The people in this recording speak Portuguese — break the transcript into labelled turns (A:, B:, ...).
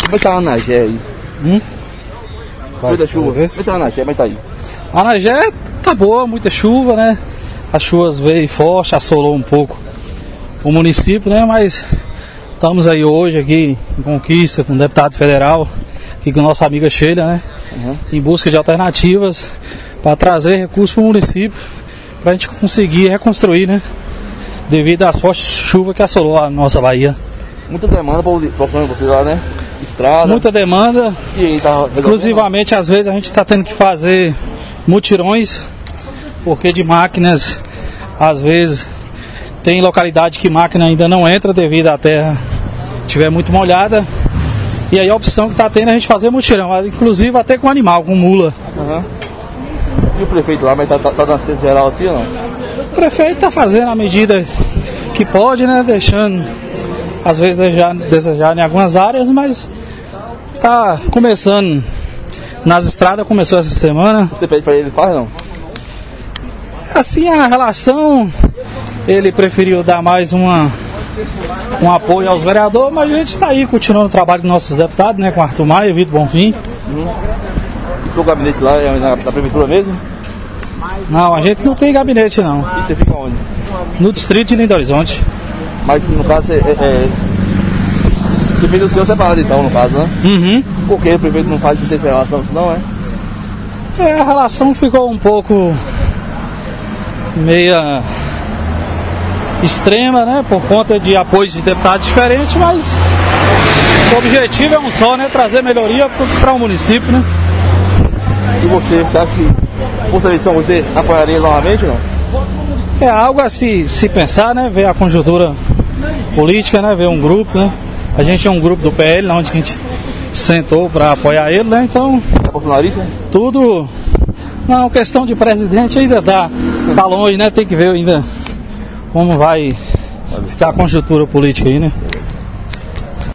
A: Como é que tá a Anagé aí? Muita chuva. Como é que tá a Anagé? Como é que tá aí?
B: A Anagé tá boa, muita chuva, né? As chuvas veio forte, assolou um pouco o município, né? Mas estamos aí hoje aqui em Conquista com o deputado federal, aqui com a nossa amiga Sheila, né? Em busca de alternativas para trazer recursos para o município, para a gente conseguir reconstruir, né? Devido às fortes chuvas que assolou a nossa Bahia.
A: Muita demanda para vocês lá, né? Estrada.
B: Muita demanda.
A: E aí, tá
B: inclusivamente, às vezes a gente está tendo que fazer mutirões, porque de máquinas, às vezes, tem localidade que máquina ainda não entra devido à terra estiver muito molhada. E aí a opção que está tendo é a gente fazer mutirão, inclusive até com animal, com mula.
A: E o prefeito lá, mas tá dando assistência geral assim ou não?
B: O prefeito está fazendo a medida que pode, né? Deixando, às vezes, desejar em algumas áreas, mas está começando. Nas estradas começou essa semana.
A: Você pede para ele, faz não?
B: Assim, a relação, ele preferiu dar mais um apoio aos vereadores, mas a gente está aí continuando o trabalho dos nossos deputados, né? Com Arthur Maia, Vitor Bonfim.
A: E seu gabinete lá é na prefeitura mesmo?
B: Não, a gente não tem gabinete não.
A: E você fica onde?
B: No distrito de Lindo Horizonte.
A: Mas no caso você fez o seu separado então, no caso, né? Por que o prefeito não faz essa relação, não é?
B: A relação ficou um pouco meia extrema, né? Por conta de apoios de deputados diferentes, mas o objetivo é um só, né? Trazer melhoria para o município, né?
A: E você acha que por eleição você apoiaria novamente ou não?
B: É algo a se pensar, né? Ver a conjuntura política, né? Ver um grupo, né? A gente é um grupo do PL, onde a gente sentou para apoiar ele, né? Então,
A: é bolsonarista?
B: Tudo. Não, questão de presidente ainda tá longe, né? Tem que ver ainda como vai ficar a conjuntura política aí, né?